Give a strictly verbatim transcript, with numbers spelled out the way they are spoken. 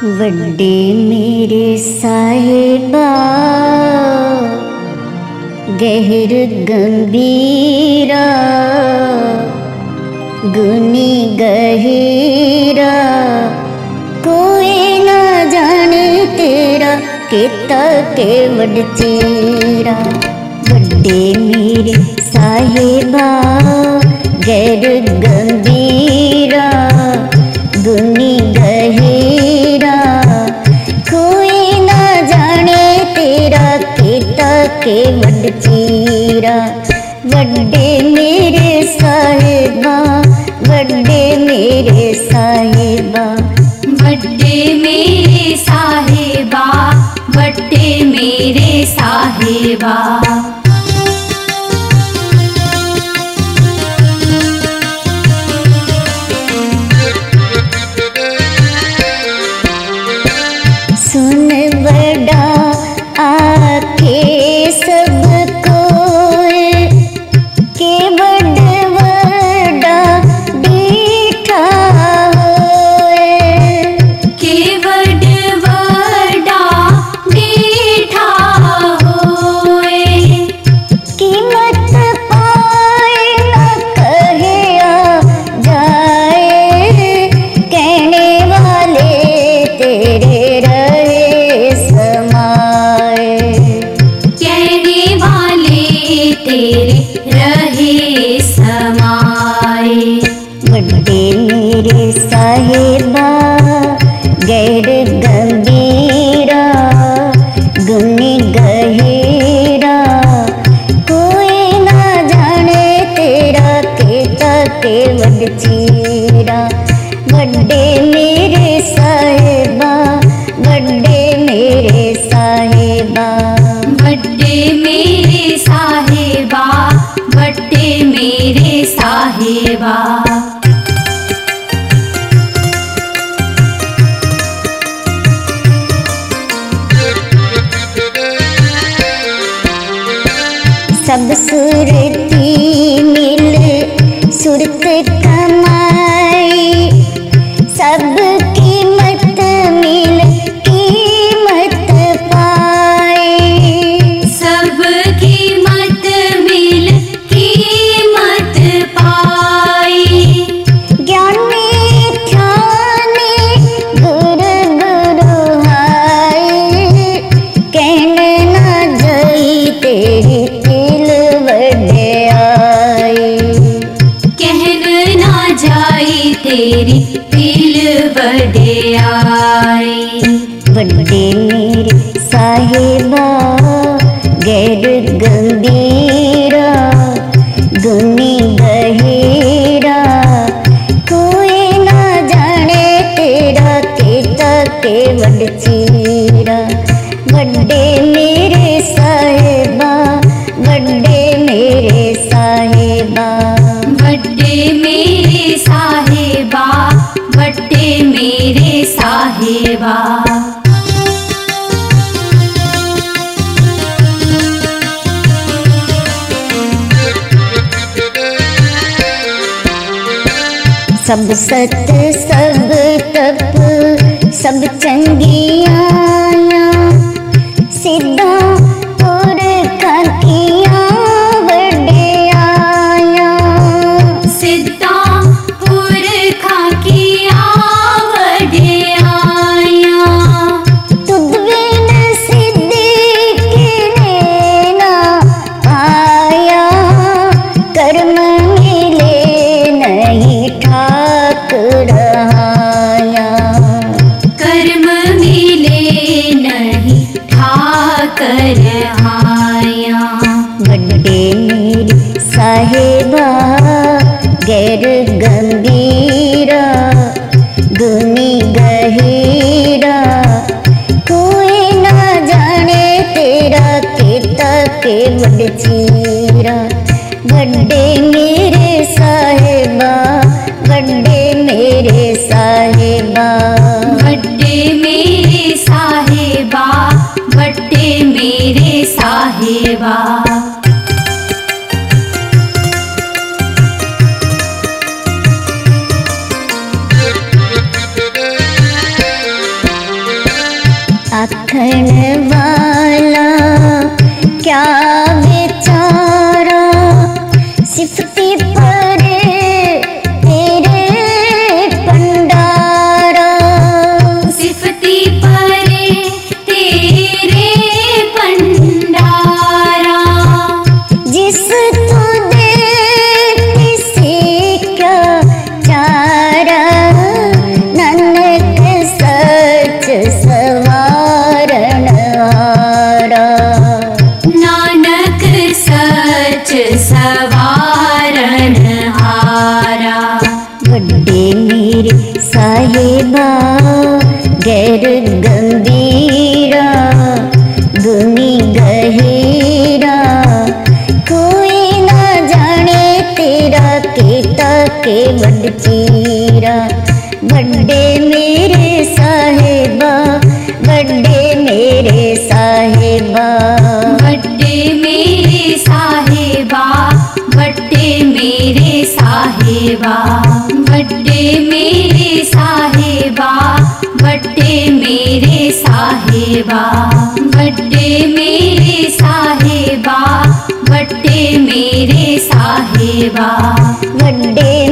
वड्डे मेरे साहिबा गहर गंभीरा गुनी गहीरा कोई ना जाने तेरा केता के वड चीरा। वड्डे मेरे साहिबा गहर गंभीरा गुनी गहीरा कोई ना जाने तेरा केता के वड चीरा। वड्डे मेरे साहिबा वड्डे मेरे साहिबा वड्डे मेरे साहिबा वड्डे मेरे साहिबा। सुन बड़ा आखे सबको के बड़ बड़ा बीठा होए के बड़ बड़ा बीठा होए कीमत पाए न कहे आ जाए कहने वाले तेरे रहे समाए कहने वाले तेरे रहे समाए। वड्डे मेरे साहिबा गैर गंभीरा गुनी गहीरा कोई ना जाने तेरा केता के वड चीरा। वड्डे मेरे साहिबा वड्डे मेरे साहिबा वड्डे मेरे साहिबा वड्डे मेरे साहिबा। सब सुरती मिल सुरत कमाई सब कीमत मिल कीमत पाई सब कीमत मिल कीमत पाई। ज्ञानी ध्यानी गुरु गुरु हाय कहने ना जाई तेरी तिल वड्डे आई कहन ना जाई तेरी तिल वड्डे आई। वड्डे मेरे साहिबा गैर गंभीरा गुनी गहीरा कोई ना जाने तेरा केता के वड चीरा। वड्डे मेरे साहिबा वड्डे मेरे साहिबा वड्डे मेरे साहिबा वड्डे मेरे साहिबा। सब सत सब तप सब चंगियां सिद्धा पुरखां कीयां वड्डियां सिद्धा पुरखां कीयां वड्डियां तुद बिन सिद्धि किने ना पाया कर्म मिले नहीं ठाक रहाया कर्म मिले नहीं ठाक रहाया। वड्डे मेरे साहिबा गैर गंभीरा गुनी गहीरा कोई ना जाने तेरा केता के वड चीरा। वड्डे मेरे साहिबा वड्डे मेरे साहिबा वड्डे मेरे साहिबा वड्डे मेरे साहिबा। आखण वाला क्या बेचारा, सिफती परे तेरे पंडारा। सिफती परे तेरे पंडारा, जिस तू दे किसी क्या चारा, नानक सच सवारण हारा। नानक सच सवारण हारा। बड़े मेरे साहिबा गैर गंभीरा, गुनी गहीरा, कोई ना जाने तेरा केता के बड़ चीरा। बड़े मेरे साहिबा, बड़े मेरे साहिबा, बड़े मेरे साहिबा, बड़े मेरे साहिबा, बड़े मेरे साहिबा, बड़े मेरे साहिबा, बड़े मेरे साहिबा, बड़े मेरे साहिबा, बड़े